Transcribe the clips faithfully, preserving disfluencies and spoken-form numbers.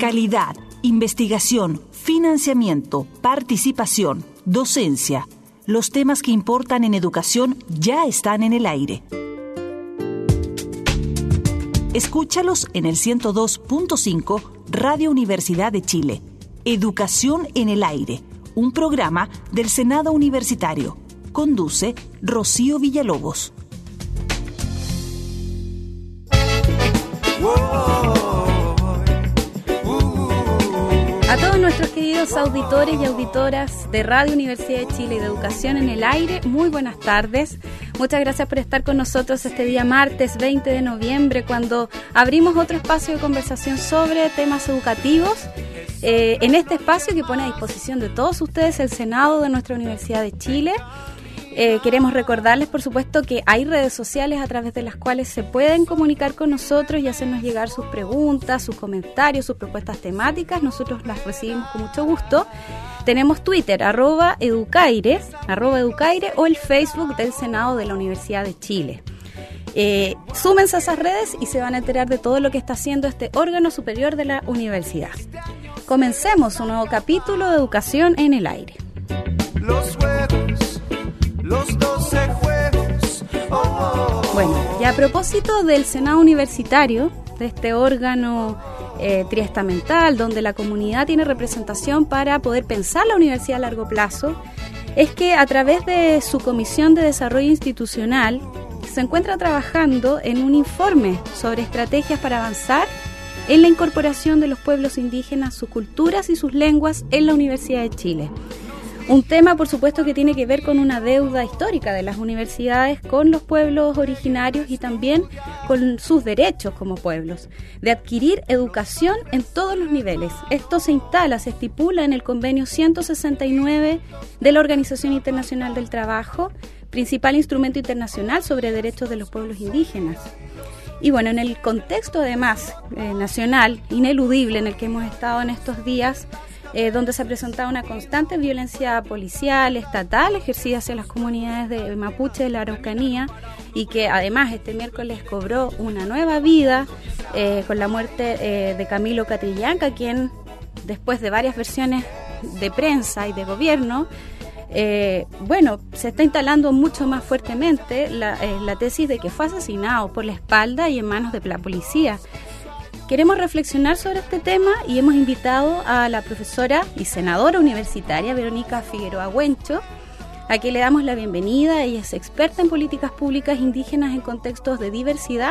Calidad, investigación, financiamiento, participación, docencia. Los temas que importan en educación ya están en el aire. Escúchalos en el ciento dos punto cinco Radio Universidad de Chile. Educación en el aire, un programa del Senado Universitario. Conduce Rocío Villalobos. A todos nuestros queridos auditores y auditoras de Radio Universidad de Chile y de Educación en el Aire, muy buenas tardes. Muchas gracias por estar con nosotros este día martes veinte de noviembre, cuando abrimos otro espacio de conversación sobre temas educativos. Eh, en este espacio que pone a disposición de todos ustedes el Senado de nuestra Universidad de Chile. Eh, queremos recordarles, por supuesto, que hay redes sociales a través de las cuales se pueden comunicar con nosotros y hacernos llegar sus preguntas, sus comentarios, sus propuestas temáticas. Nosotros las recibimos con mucho gusto. Tenemos Twitter, arroba educaire, arroba educaire, o el Facebook del Senado de la Universidad de Chile. Eh, súmense a esas redes y se van a enterar de todo lo que está haciendo este órgano superior de la universidad. Comencemos un nuevo capítulo de Educación en el Aire. Los juegos, los doce juegos. Oh, oh, oh. Bueno, y a propósito del Senado Universitario, de este órgano eh, triestamental donde la comunidad tiene representación para poder pensar la universidad a largo plazo, es que a través de su Comisión de Desarrollo Institucional se encuentra trabajando en un informe sobre estrategias para avanzar en la incorporación de los pueblos indígenas, sus culturas y sus lenguas en la Universidad de Chile. Un tema, por supuesto, que tiene que ver con una deuda histórica de las universidades con los pueblos originarios y también con sus derechos como pueblos, de adquirir educación en todos los niveles. Esto se instala, se estipula en el convenio ciento sesenta y nueve de la Organización Internacional del Trabajo, principal instrumento internacional sobre derechos de los pueblos indígenas. Y bueno, en el contexto además eh, nacional, ineludible en el que hemos estado en estos días, Eh, donde se ha presentado una constante violencia policial, estatal, ejercida hacia las comunidades de Mapuche de la Araucanía, y que además este miércoles cobró una nueva vida eh, con la muerte eh, de Camilo Catrillanca, quien después de varias versiones de prensa y de gobierno, eh, bueno, se está instalando mucho más fuertemente la, eh, la tesis de que fue asesinado por la espalda y en manos de la policía. Queremos reflexionar sobre este tema y hemos invitado a la profesora y senadora universitaria Verónica Figueroa Huencho, a quien le damos la bienvenida. Ella es experta en políticas públicas indígenas en contextos de diversidad.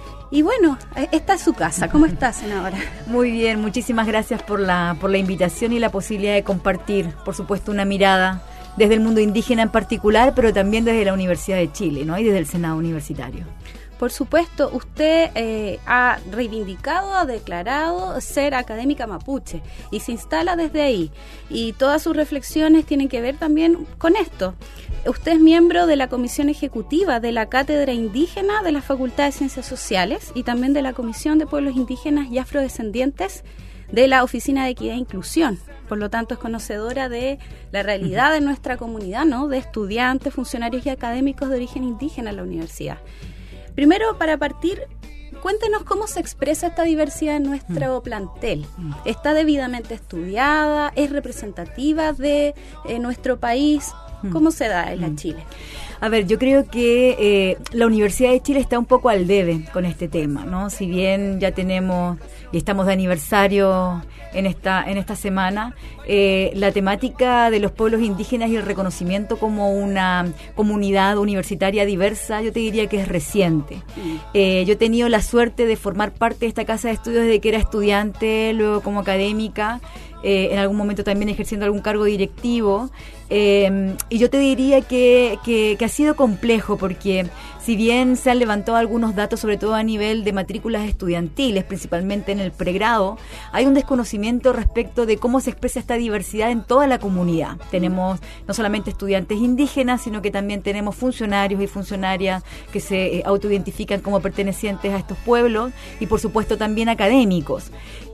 Y bueno, esta es su casa. ¿Cómo está, senadora? Muy bien, muchísimas gracias por la, por la invitación y la posibilidad de compartir, por supuesto, una mirada desde el mundo indígena en particular, pero también desde la Universidad de Chile, ¿no? Y desde el Senado Universitario. Por supuesto, usted eh, ha reivindicado, ha declarado ser académica mapuche y se instala desde ahí. Y todas sus reflexiones tienen que ver también con esto. Usted es miembro de la Comisión Ejecutiva de la Cátedra Indígena de la Facultad de Ciencias Sociales y también de la Comisión de Pueblos Indígenas y Afrodescendientes de la Oficina de Equidad e Inclusión. Por lo tanto, es conocedora de la realidad de nuestra comunidad, ¿no? De estudiantes, funcionarios y académicos de origen indígena en la universidad. Primero, para partir, cuéntenos cómo se expresa esta diversidad en nuestro plantel. ¿Está debidamente estudiada? ¿Es representativa de eh, nuestro país? ¿Cómo se da en la Chile? A ver, yo creo que eh, la Universidad de Chile está un poco al debe con este tema, ¿no? Si bien ya tenemos y estamos de aniversario en esta en esta semana, eh, la temática de los pueblos indígenas y el reconocimiento como una comunidad universitaria diversa, yo te diría que es reciente. Eh, yo he tenido la suerte de formar parte de esta casa de estudios desde que era estudiante, luego como académica, eh, en algún momento también ejerciendo algún cargo directivo. Eh, y yo te diría que, que, que ha sido complejo porque si bien se han levantado algunos datos, sobre todo a nivel de matrículas estudiantiles, principalmente en el pregrado, hay un desconocimiento respecto de cómo se expresa esta diversidad en toda la comunidad. Tenemos no solamente estudiantes indígenas, sino que también tenemos funcionarios y funcionarias que se eh, autoidentifican como pertenecientes a estos pueblos y por supuesto también académicos.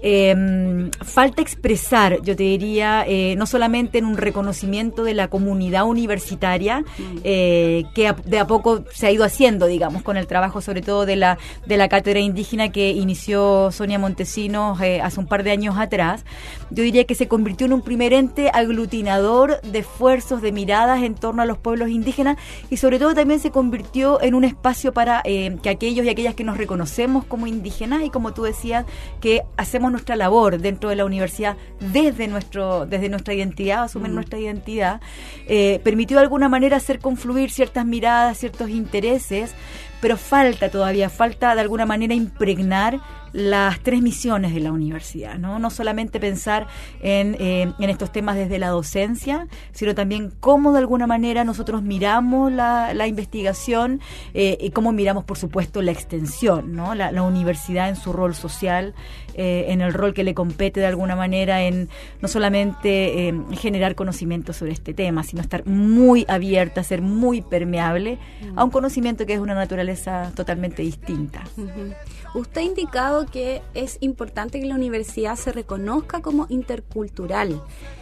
Eh, falta expresar, yo te diría, eh, no solamente en un reconocimiento de la comunidad universitaria, eh, que a, de a poco se ha ido haciendo, surgiendo, digamos, con el trabajo sobre todo de la de la cátedra indígena que inició Sonia Montesinos eh, hace un par de años atrás. Yo diría que se convirtió en un primer ente aglutinador de esfuerzos, de miradas en torno a los pueblos indígenas, y sobre todo también se convirtió en un espacio para eh, que aquellos y aquellas que nos reconocemos como indígenas y, como tú decías, que hacemos nuestra labor dentro de la universidad desde nuestro desde nuestra identidad, asumir mm. nuestra identidad, eh, permitió de alguna manera hacer confluir ciertas miradas, ciertos intereses, pero falta todavía, falta de alguna manera impregnar las tres misiones de la universidad, ¿no? No solamente pensar en, eh, en estos temas desde la docencia, sino también cómo de alguna manera nosotros miramos la, la investigación eh, y cómo miramos, por supuesto, la extensión, ¿no? La, la universidad en su rol social, eh, en el rol que le compete de alguna manera en no solamente eh, generar conocimiento sobre este tema, sino estar muy abierta, ser muy permeable uh-huh. a un conocimiento que es de una naturaleza totalmente distinta. Uh-huh. Usted ha indicado que es importante que la universidad se reconozca como intercultural.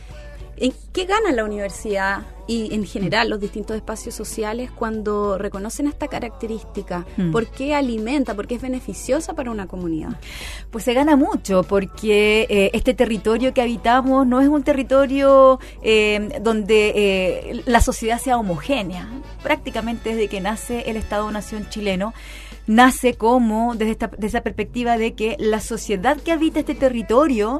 ¿En qué gana la universidad y en general los distintos espacios sociales cuando reconocen esta característica? Mm. ¿Por qué alimenta? ¿Por qué es beneficiosa para una comunidad? Pues se gana mucho porque eh, este territorio que habitamos no es un territorio eh, donde eh, la sociedad sea homogénea. Prácticamente desde que nace el Estado-Nación chileno, nace como desde esta desde esa perspectiva de que la sociedad que habita este territorio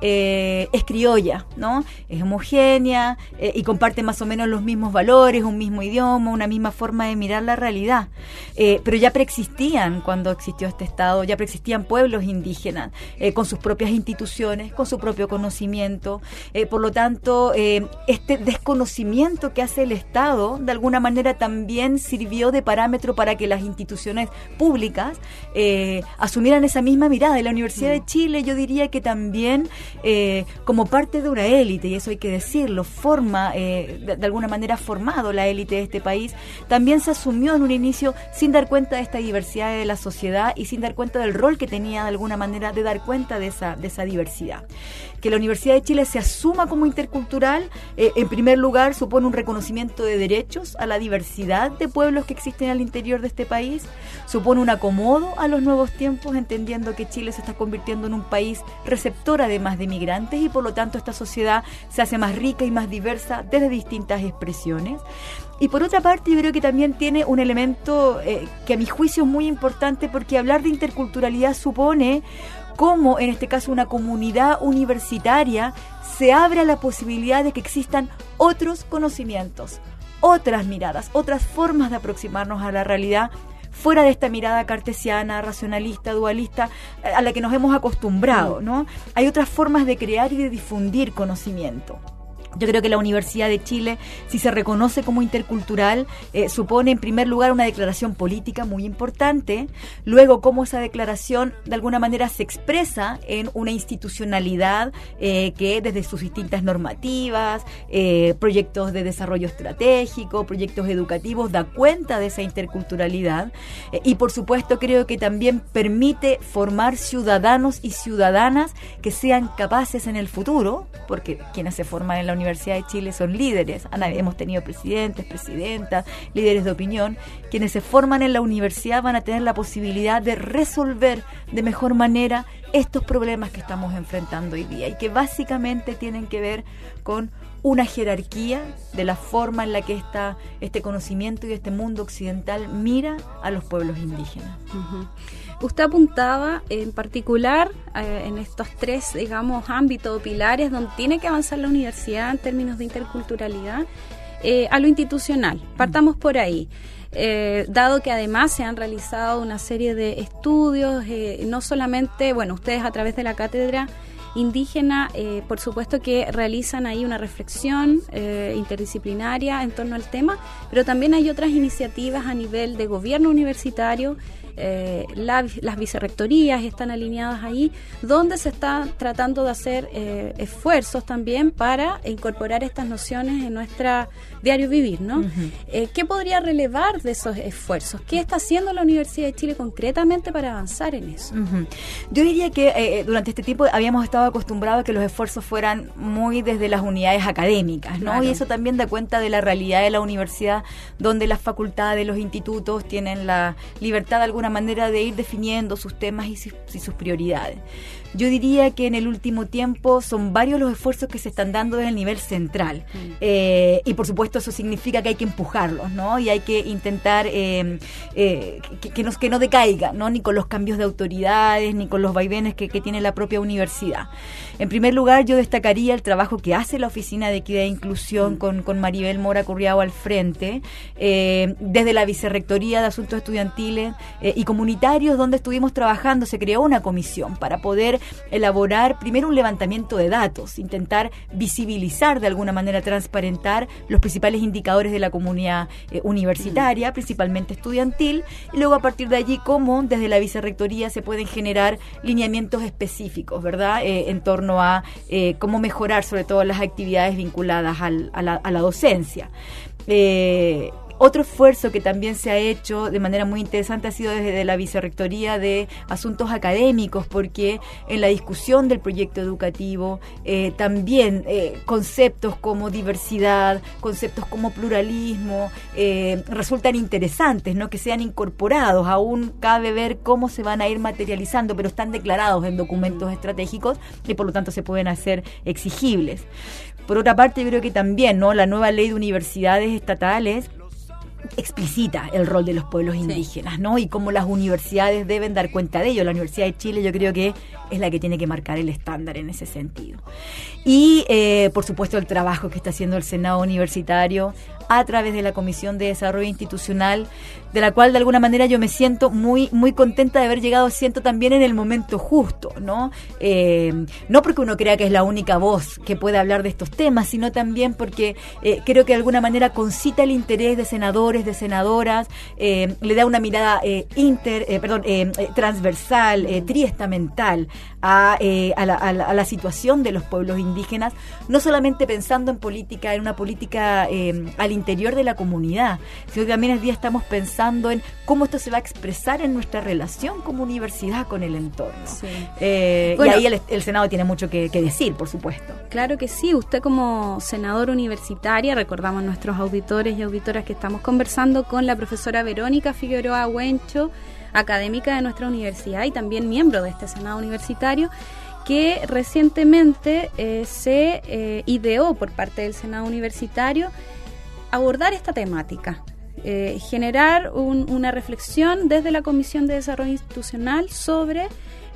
eh, es criolla, ¿no? Es homogénea eh, y comparte más o menos los mismos valores, un mismo idioma, una misma forma de mirar la realidad. Eh, pero ya preexistían cuando existió este Estado, ya preexistían pueblos indígenas eh, con sus propias instituciones, con su propio conocimiento. Eh, por lo tanto, eh, este desconocimiento que hace el Estado de alguna manera también sirvió de parámetro para que las instituciones públicas eh, asumieran esa misma mirada. Y la Universidad de Chile, yo diría que también eh, como parte de una élite, y eso hay que decirlo, forma, eh, de, de alguna manera ha formado la élite de este país, también se asumió en un inicio sin dar cuenta de esta diversidad de la sociedad y sin dar cuenta del rol que tenía de alguna manera de dar cuenta de esa, de esa diversidad. Que la Universidad de Chile se asuma como intercultural, eh, en primer lugar supone un reconocimiento de derechos a la diversidad de pueblos que existen al interior de este país, supone un acomodo a los nuevos tiempos, entendiendo que Chile se está convirtiendo en un país receptor además de migrantes y por lo tanto esta sociedad se hace más rica y más diversa desde distintas expresiones. Y por otra parte yo creo que también tiene un elemento eh, que a mi juicio es muy importante, porque hablar de interculturalidad supone cómo en este caso una comunidad universitaria se abre a la posibilidad de que existan otros conocimientos, otras miradas, otras formas de aproximarnos a la realidad fuera de esta mirada cartesiana, racionalista, dualista, a la que nos hemos acostumbrado, ¿no? Hay otras formas de crear y de difundir conocimiento. Yo creo que la Universidad de Chile, si se reconoce como intercultural, eh, supone en primer lugar una declaración política muy importante, luego cómo esa declaración de alguna manera se expresa en una institucionalidad eh, que desde sus distintas normativas, eh, proyectos de desarrollo estratégico, proyectos educativos, da cuenta de esa interculturalidad eh, y por supuesto creo que también permite formar ciudadanos y ciudadanas que sean capaces en el futuro, porque quienes se forman en la Universidad Universidad de Chile son líderes, hemos tenido presidentes, presidentas, líderes de opinión, quienes se forman en la universidad van a tener la posibilidad de resolver de mejor manera estos problemas que estamos enfrentando hoy día y que básicamente tienen que ver con una jerarquía de la forma en la que esta, este conocimiento y este mundo occidental mira a los pueblos indígenas. Uh-huh. Usted apuntaba en particular eh, en estos tres, digamos, ámbitos o pilares donde tiene que avanzar la universidad en términos de interculturalidad, eh, a lo institucional. Partamos por ahí. Eh, dado que además se han realizado una serie de estudios, eh, no solamente, bueno, ustedes a través de la cátedra indígena, eh, por supuesto que realizan ahí una reflexión eh, interdisciplinaria en torno al tema, pero también hay otras iniciativas a nivel de gobierno universitario. Eh, la, las vicerrectorías están alineadas ahí, donde se está tratando de hacer eh, esfuerzos también para incorporar estas nociones en nuestra diario vivir, ¿no? Uh-huh. Eh, ¿Qué podría relevar de esos esfuerzos? ¿Qué está haciendo la Universidad de Chile concretamente para avanzar en eso? Uh-huh. Yo diría que eh, durante este tiempo habíamos estado estado acostumbrado a que los esfuerzos fueran muy desde las unidades académicas, ¿no? Claro. Y eso también da cuenta de la realidad de la universidad, donde las facultades, los institutos tienen la libertad de alguna manera de ir definiendo sus temas y sus, y sus prioridades. Yo diría que en el último tiempo son varios los esfuerzos que se están dando desde el nivel central. Mm. Eh, y por supuesto eso significa que hay que empujarlos, ¿no? Y hay que intentar eh, eh, que, que, no, que no decaiga, ¿no? Ni con los cambios de autoridades, ni con los vaivenes que, que tiene la propia universidad. En primer lugar, yo destacaría el trabajo que hace la Oficina de Equidad e Inclusión mm. con, con Maribel Mora Curriao al frente, eh, desde la Vicerrectoría de Asuntos Estudiantiles eh, y Comunitarios, donde estuvimos trabajando. Se creó una comisión para poder elaborar primero un levantamiento de datos, intentar visibilizar de alguna manera, transparentar los principales indicadores de la comunidad eh, universitaria, principalmente estudiantil, y luego a partir de allí cómo desde la Vicerrectoría se pueden generar lineamientos específicos, ¿verdad?, eh, en torno a eh, cómo mejorar sobre todo las actividades vinculadas al, a, la, a la docencia. Eh, Otro esfuerzo que también se ha hecho de manera muy interesante ha sido desde la Vicerrectoría de Asuntos Académicos, porque en la discusión del proyecto educativo eh, también eh, conceptos como diversidad, conceptos como pluralismo eh, resultan interesantes, ¿no?, que sean incorporados. Aún cabe ver cómo se van a ir materializando, pero están declarados en documentos estratégicos y por lo tanto se pueden hacer exigibles. Por otra parte, yo creo que también, ¿no?, la nueva ley de universidades estatales explicita el rol de los pueblos indígenas, ¿no?, y cómo las universidades deben dar cuenta de ello. La Universidad de Chile yo creo que es la que tiene que marcar el estándar en ese sentido. Y, eh, por supuesto, el trabajo que está haciendo el Senado Universitario a través de la Comisión de Desarrollo Institucional, de la cual de alguna manera yo me siento muy muy contenta de haber llegado, siento también en el momento justo, ¿no? Eh, no porque uno crea que es la única voz que puede hablar de estos temas, sino también porque eh, creo que de alguna manera concita el interés de senadores, de senadoras, eh, le da una mirada eh, inter, eh, perdón, eh, transversal, eh, triestamental a, eh, a, la, a, la, a la situación de los pueblos indígenas, no solamente pensando en política, en una política eh, al interior de la comunidad, sino que también el día estamos pensando en cómo esto se va a expresar en nuestra relación como universidad con el entorno. Sí. Eh, bueno, y ahí el, el Senado tiene mucho que, que decir, por supuesto. Claro que sí. Usted como senadora universitaria, recordamos a nuestros auditores y auditoras que estamos conversando con la profesora Verónica Figueroa Huencho, académica de nuestra universidad y también miembro de este Senado universitario, que recientemente eh, se eh, ideó por parte del Senado universitario abordar esta temática, eh, generar un, una reflexión desde la Comisión de Desarrollo Institucional sobre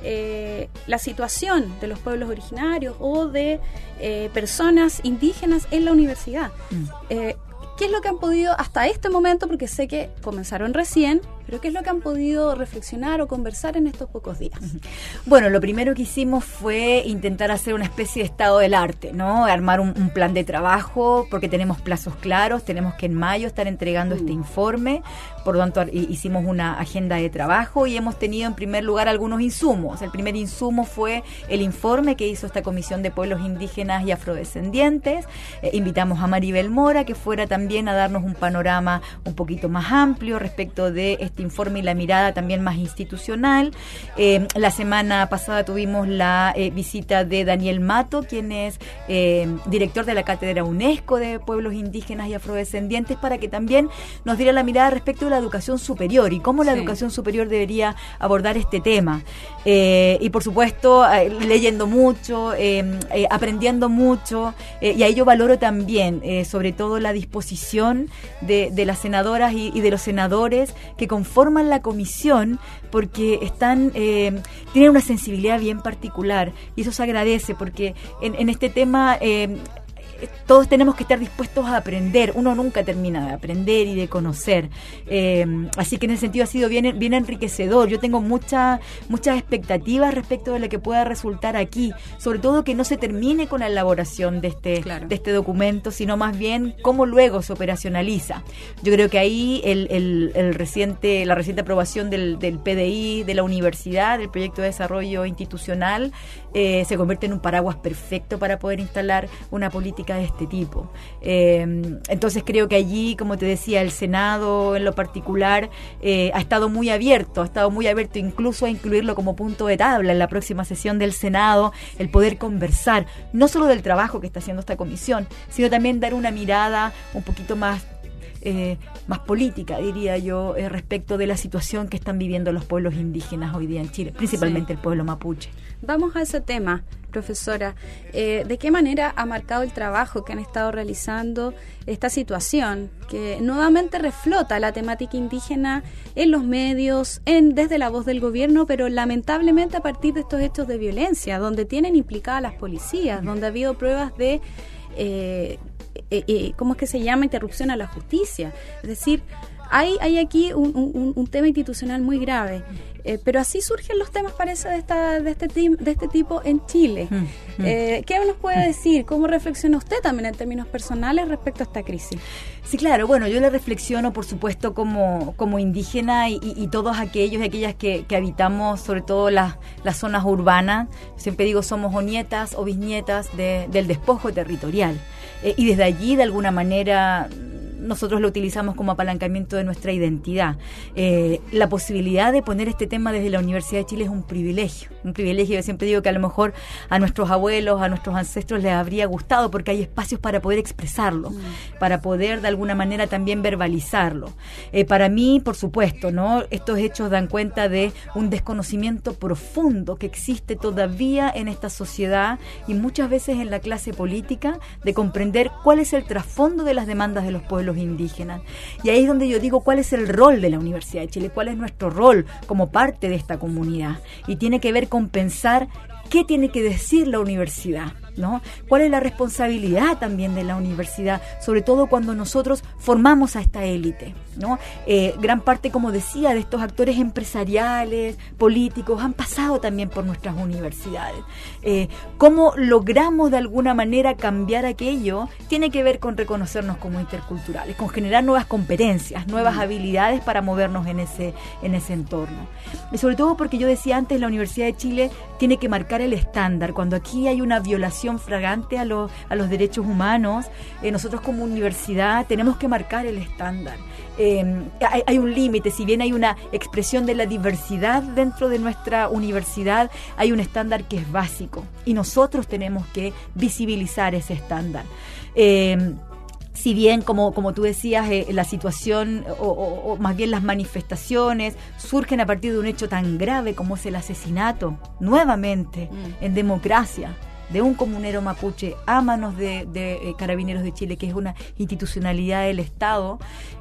eh, la situación de los pueblos originarios o de eh, personas indígenas en la universidad. Mm. Eh, ¿Qué es lo que han podido hasta este momento, porque sé que comenzaron recién, pero qué es lo que han podido reflexionar o conversar en estos pocos días? Bueno, lo primero que hicimos fue intentar hacer una especie de estado del arte, ¿no? Armar un, un plan de trabajo, porque tenemos plazos claros, tenemos que en mayo estar entregando uh. este informe, por lo tanto hicimos una agenda de trabajo y hemos tenido en primer lugar algunos insumos. El primer insumo fue el informe que hizo esta Comisión de Pueblos Indígenas y Afrodescendientes. Eh, invitamos a Maribel Mora, que fuera también a darnos un panorama un poquito más amplio respecto de este informe y la mirada también más institucional. Eh, la semana pasada tuvimos la eh, visita de Daniel Mato, quien es eh, director de la Cátedra UNESCO de Pueblos Indígenas y Afrodescendientes, para que también nos diera la mirada respecto de la educación superior y cómo la sí. educación superior debería abordar este tema. Eh, y por supuesto, eh, leyendo mucho, eh, eh, aprendiendo mucho, eh, y ahí yo valoro también, eh, sobre todo, la disposición de, de las senadoras y, y de los senadores que conforman la comisión, porque están eh, tienen una sensibilidad bien particular y eso se agradece, porque en, en este tema eh, todos tenemos que estar dispuestos a aprender. Uno nunca termina de aprender y de conocer. Eh, así que en ese sentido ha sido bien, bien enriquecedor. Yo tengo mucha, muchas expectativas respecto de lo que pueda resultar aquí. Sobre todo que no se termine con la elaboración de este, claro. de este documento, sino más bien cómo luego se operacionaliza. Yo creo que ahí el, el, el reciente, la reciente aprobación del, del P D I, de la universidad, del Proyecto de Desarrollo Institucional, eh, se convierte en un paraguas perfecto para poder instalar una política problemática de este tipo. Eh, entonces creo que allí, como te decía, el Senado en lo particular eh, ha estado muy abierto, ha estado muy abierto incluso a incluirlo como punto de tabla en la próxima sesión del Senado, el poder conversar, no solo del trabajo que está haciendo esta comisión, sino también dar una mirada un poquito más Eh, más política, diría yo, eh, respecto de la situación que están viviendo los pueblos indígenas hoy día en Chile, principalmente sí. el pueblo mapuche. Vamos a ese tema, profesora. Eh, ¿De qué manera ha marcado el trabajo que han estado realizando esta situación que nuevamente reflota la temática indígena en los medios, en desde la voz del gobierno, pero lamentablemente a partir de estos hechos de violencia, donde tienen implicadas las policías, donde ha habido pruebas de... Eh, Eh, eh, ¿cómo es que se llama? Interrupción a la justicia. Es decir, hay, hay aquí un, un, un tema institucional muy grave. Eh, pero así surgen los temas, parece, de, esta, de, este, de este tipo en Chile. Mm, mm. Eh, ¿Qué nos puede decir? ¿Cómo reflexiona usted también en términos personales respecto a esta crisis? Sí, claro. Bueno, yo le reflexiono, por supuesto, como, como indígena y, y, y todos aquellos y aquellas que, que habitamos, sobre todo las, las zonas urbanas. Siempre digo, somos o nietas o bisnietas de, del despojo territorial. Eh, y desde allí, de alguna manera, nosotros lo utilizamos como apalancamiento de nuestra identidad. Eh, la posibilidad de poner este tema desde la Universidad de Chile es un privilegio. Un privilegio, yo siempre digo que a lo mejor a nuestros abuelos, a nuestros ancestros les habría gustado porque hay espacios para poder expresarlo, mm. para poder de alguna manera también verbalizarlo. Eh, para mí, por supuesto, ¿no? Estos hechos dan cuenta de un desconocimiento profundo que existe todavía en esta sociedad y muchas veces en la clase política de comprender cuál es el trasfondo de las demandas de los pueblos indígenas. Y ahí es donde yo digo cuál es el rol de la Universidad de Chile, cuál es nuestro rol como parte de esta comunidad. Y tiene que ver con pensar qué tiene que decir la universidad, ¿no? ¿Cuál es la responsabilidad también de la universidad, sobre todo cuando nosotros formamos a esta élite, ¿no? Eh, gran parte, como decía, de estos actores empresariales, políticos, han pasado también por nuestras universidades. Eh, ¿Cómo logramos de alguna manera cambiar aquello? Tiene que ver con reconocernos como interculturales, con generar nuevas competencias, nuevas mm. habilidades para movernos en ese, en ese entorno. Y sobre todo porque yo decía antes, la Universidad de Chile tiene que marcar el estándar. Cuando aquí hay una violación fragante a, lo, a los derechos humanos, eh, nosotros como universidad tenemos que marcar el estándar. Eh, hay, hay un límite, si bien hay una expresión de la diversidad dentro de nuestra universidad, hay un estándar que es básico y nosotros tenemos que visibilizar ese estándar. Eh, Si bien, como, como tú decías, eh, la situación o, o, o más bien las manifestaciones surgen a partir de un hecho tan grave como es el asesinato, nuevamente, mm. en democracia, de un comunero mapuche a manos de, de eh, Carabineros de Chile, que es una institucionalidad del Estado,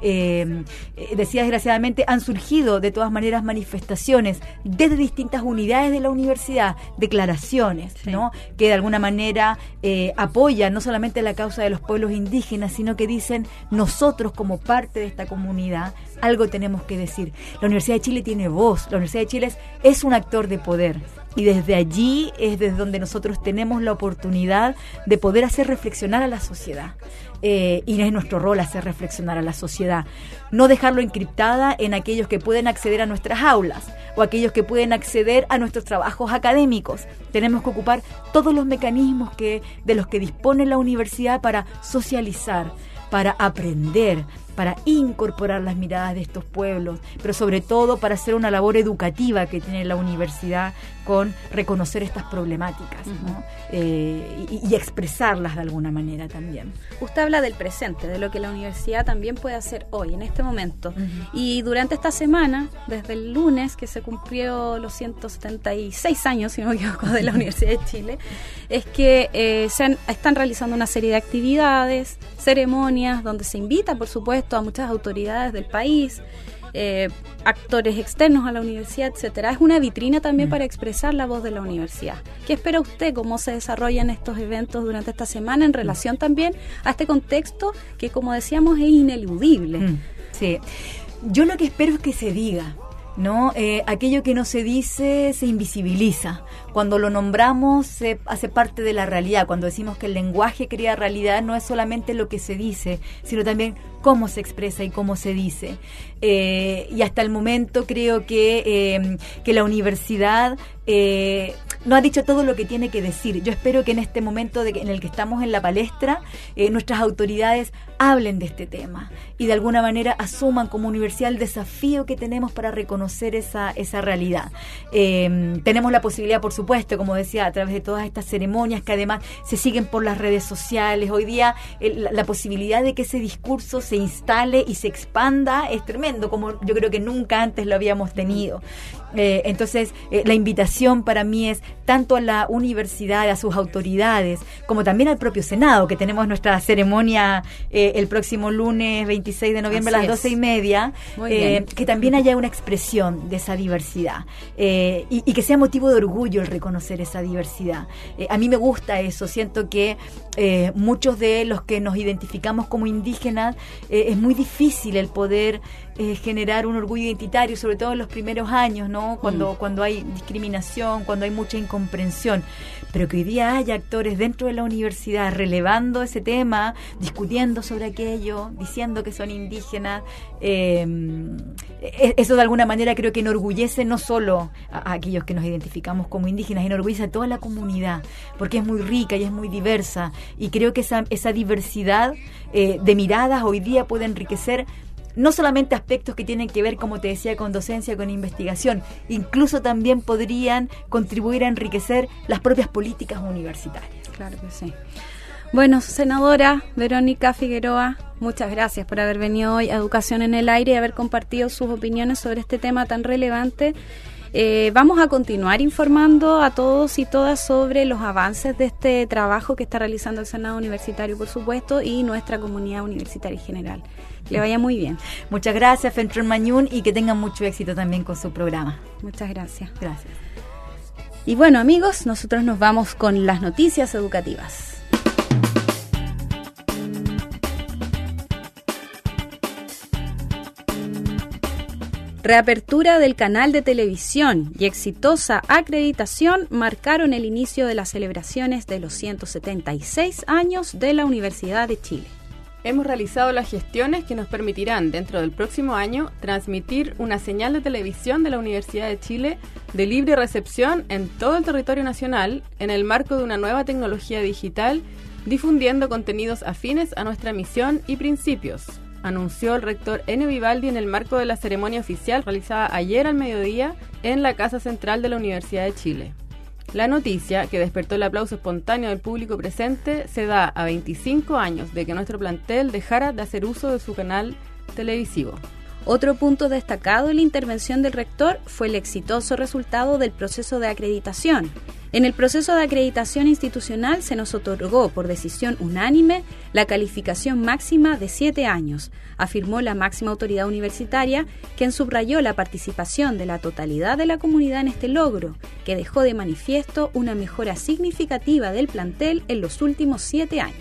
eh, eh, decía, desgraciadamente, han surgido de todas maneras manifestaciones desde distintas unidades de la universidad, declaraciones, sí. ¿no? que de alguna manera eh, apoyan no solamente la causa de los pueblos indígenas, sino que dicen, nosotros como parte de esta comunidad, algo tenemos que decir. La Universidad de Chile tiene voz, la Universidad de Chile es, es un actor de poder. Y desde allí es desde donde nosotros tenemos la oportunidad de poder hacer reflexionar a la sociedad. Eh, y es nuestro rol hacer reflexionar a la sociedad. No dejarlo encriptada en aquellos que pueden acceder a nuestras aulas o aquellos que pueden acceder a nuestros trabajos académicos. Tenemos que ocupar todos los mecanismos que, de los que dispone la universidad para socializar, para aprender, para incorporar las miradas de estos pueblos, pero sobre todo para hacer una labor educativa que tiene la universidad con reconocer estas problemáticas, uh-huh. ¿no? eh, y, y expresarlas de alguna manera también. Usted habla del presente, de lo que la universidad también puede hacer hoy, en este momento. Uh-huh. Y durante esta semana, desde el lunes, que se cumplió los ciento setenta y seis años, si no me equivoco, de la Universidad de Chile, es que eh, se han, están realizando una serie de actividades, ceremonias, donde se invita, por supuesto, a muchas autoridades del país, eh, actores externos a la universidad, etcétera. Es una vitrina también mm. para expresar la voz de la universidad. ¿Qué espera usted? ¿Cómo se desarrollan estos eventos durante esta semana en relación mm. también a este contexto que, como decíamos, es ineludible? Mm. Sí. Yo lo que espero es que se diga, ¿no? Eh, aquello que no se dice se invisibiliza. Cuando lo nombramos se hace parte de la realidad. Cuando decimos que el lenguaje crea realidad, no es solamente lo que se dice, sino también cómo se expresa y cómo se dice. Eh, y hasta el momento creo que, eh, que la universidad eh, no ha dicho todo lo que tiene que decir. Yo espero que en este momento de que, en el que estamos en la palestra, eh, nuestras autoridades hablen de este tema y de alguna manera asuman como universidad el desafío que tenemos para reconocer esa, esa realidad. Eh, tenemos la posibilidad, por supuesto, como decía, a través de todas estas ceremonias que además se siguen por las redes sociales. Hoy día el, la, la posibilidad de que ese discurso se instale y se expanda es tremendo, como yo creo que nunca antes lo habíamos tenido. Eh, entonces, eh, la invitación para mí es tanto a la universidad, a sus autoridades, como también al propio Senado, que tenemos nuestra ceremonia eh, el próximo lunes veintiséis de noviembre Así a las doce y media, eh, que también haya una expresión de esa diversidad eh, y, y que sea motivo de orgullo el reconocer esa diversidad. Eh, a mí me gusta eso, siento que eh, muchos de los que nos identificamos como indígenas eh, es muy difícil el poder eh, generar un orgullo identitario, sobre todo en los primeros años, ¿no? Cuando, mm. cuando hay discriminación, cuando hay mucha incomprensión. Pero que hoy día haya actores dentro de la universidad relevando ese tema, discutiendo sobre aquello, diciendo que son indígenas, eh, eso de alguna manera creo que enorgullece no solo a, a aquellos que nos identificamos como indígenas, enorgullece a toda la comunidad, porque es muy rica y es muy diversa, y creo que esa, esa diversidad eh, de miradas hoy día puede enriquecer no solamente aspectos que tienen que ver, como te decía, con docencia, con investigación, incluso también podrían contribuir a enriquecer las propias políticas universitarias. Claro que sí. Bueno, senadora Verónica Figueroa, muchas gracias por haber venido hoy a Educación en el Aire y haber compartido sus opiniones sobre este tema tan relevante. Eh, vamos a continuar informando a todos y todas sobre los avances de este trabajo que está realizando el Senado Universitario, por supuesto, y nuestra comunidad universitaria en general. Le vaya muy bien. Muchas gracias, Fentrón Mañún, y que tengan mucho éxito también con su programa. Muchas gracias. Gracias. Y bueno, amigos, nosotros nos vamos con las noticias educativas. Reapertura del canal de televisión y exitosa acreditación marcaron el inicio de las celebraciones de los ciento setenta y seis años de la Universidad de Chile. Hemos realizado las gestiones que nos permitirán, dentro del próximo año, transmitir una señal de televisión de la Universidad de Chile de libre recepción en todo el territorio nacional, en el marco de una nueva tecnología digital, difundiendo contenidos afines a nuestra misión y principios, anunció el rector Enio Vivaldi en el marco de la ceremonia oficial realizada ayer al mediodía en la Casa Central de la Universidad de Chile. La noticia, que despertó el aplauso espontáneo del público presente, se da a veinticinco años de que nuestro plantel dejara de hacer uso de su canal televisivo. Otro punto destacado en la intervención del rector fue el exitoso resultado del proceso de acreditación. En el proceso de acreditación institucional se nos otorgó por decisión unánime la calificación máxima de siete años, afirmó la máxima autoridad universitaria, quien subrayó la participación de la totalidad de la comunidad en este logro, que dejó de manifiesto una mejora significativa del plantel en los últimos siete años.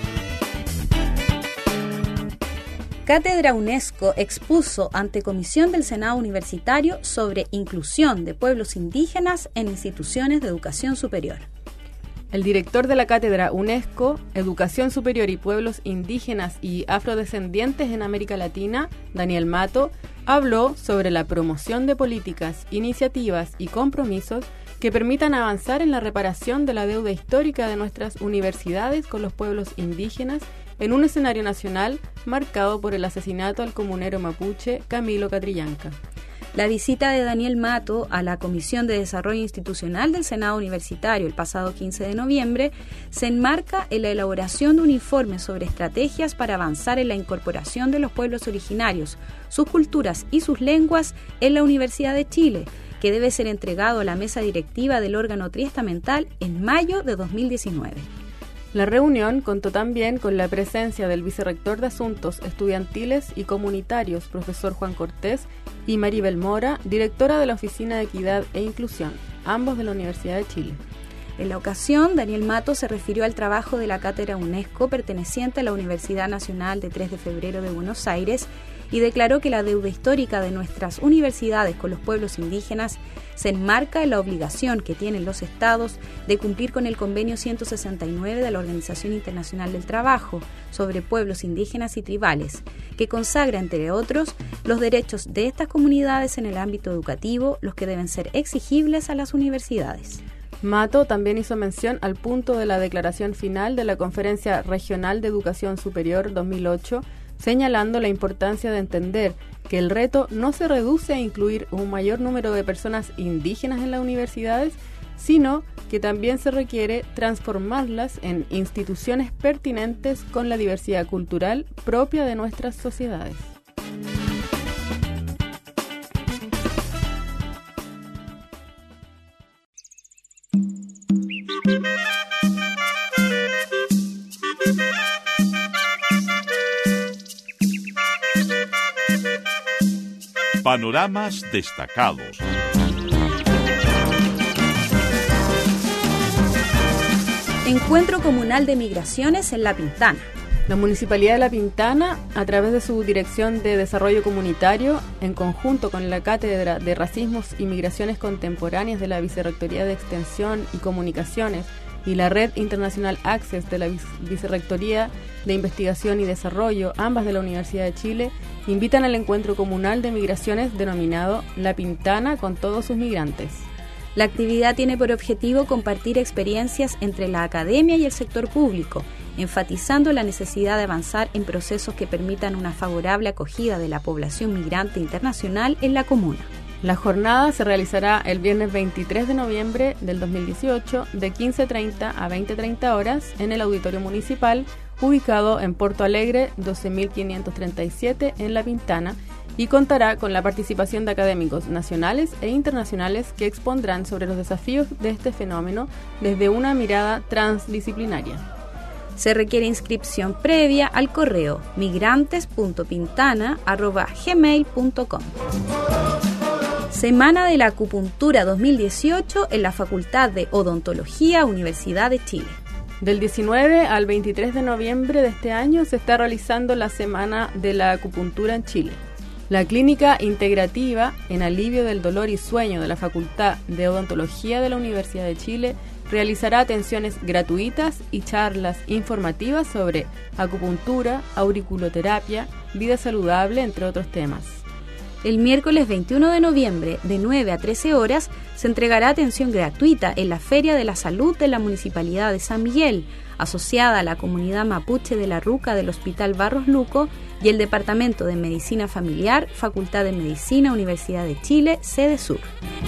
Cátedra UNESCO expuso ante Comisión del Senado Universitario sobre inclusión de pueblos indígenas en instituciones de educación superior. El director de la Cátedra UNESCO, Educación Superior y Pueblos Indígenas y Afrodescendientes en América Latina, Daniel Mato, habló sobre la promoción de políticas, iniciativas y compromisos que permitan avanzar en la reparación de la deuda histórica de nuestras universidades con los pueblos indígenas en un escenario nacional marcado por el asesinato al comunero mapuche Camilo Catrillanca. La visita de Daniel Mato a la Comisión de Desarrollo Institucional del Senado Universitario el pasado quince de noviembre se enmarca en la elaboración de un informe sobre estrategias para avanzar en la incorporación de los pueblos originarios, sus culturas y sus lenguas en la Universidad de Chile, que debe ser entregado a la mesa directiva del órgano triestamental en mayo de dos mil diecinueve. La reunión contó también con la presencia del vicerrector de Asuntos Estudiantiles y Comunitarios, profesor Juan Cortés, y Maribel Mora, directora de la Oficina de Equidad e Inclusión, ambos de la Universidad de Chile. En la ocasión, Daniel Mato se refirió al trabajo de la Cátedra UNESCO perteneciente a la Universidad Nacional de tres de febrero de Buenos Aires y declaró que la deuda histórica de nuestras universidades con los pueblos indígenas se enmarca en la obligación que tienen los estados de cumplir con el convenio ciento sesenta y nueve de la Organización Internacional del Trabajo sobre pueblos indígenas y tribales, que consagra, entre otros, los derechos de estas comunidades en el ámbito educativo, los que deben ser exigibles a las universidades. Mato también hizo mención al punto de la declaración final de la Conferencia Regional de Educación Superior dos mil ocho, señalando la importancia de entender que el reto no se reduce a incluir un mayor número de personas indígenas en las universidades, sino que también se requiere transformarlas en instituciones pertinentes con la diversidad cultural propia de nuestras sociedades. Panoramas destacados. Encuentro Comunal de Migraciones en La Pintana. La Municipalidad de La Pintana, a través de su Dirección de Desarrollo Comunitario, en conjunto con la Cátedra de Racismos y Migraciones Contemporáneas de la Vicerrectoría de Extensión y Comunicaciones y la Red Internacional Access de la Vicerrectoría de Investigación y Desarrollo, ambas de la Universidad de Chile, invitan al Encuentro Comunal de Migraciones denominado La Pintana con todos sus migrantes. La actividad tiene por objetivo compartir experiencias entre la academia y el sector público, enfatizando la necesidad de avanzar en procesos que permitan una favorable acogida de la población migrante internacional en la comuna. La jornada se realizará el viernes veintitrés de noviembre del dos mil dieciocho de quince treinta a veinte treinta horas en el Auditorio Municipal, ubicado en Porto Alegre doce mil quinientos treinta y siete en La Pintana, y contará con la participación de académicos nacionales e internacionales que expondrán sobre los desafíos de este fenómeno desde una mirada transdisciplinaria. Se requiere inscripción previa al correo migrantes punto pintana arroba gmail punto com. Semana de la Acupuntura dos mil dieciocho en la Facultad de Odontología, Universidad de Chile. Del diecinueve al veintitrés de noviembre de este año se está realizando la Semana de la Acupuntura en Chile. La Clínica Integrativa en Alivio del Dolor y Sueño de la Facultad de Odontología de la Universidad de Chile realizará atenciones gratuitas y charlas informativas sobre acupuntura, auriculoterapia, vida saludable, entre otros temas. El miércoles veintiuno de noviembre, de nueve a trece horas, se entregará atención gratuita en la Feria de la Salud de la Municipalidad de San Miguel, asociada a la comunidad mapuche de La Ruca del Hospital Barros Luco y el Departamento de Medicina Familiar, Facultad de Medicina, Universidad de Chile, sede sur.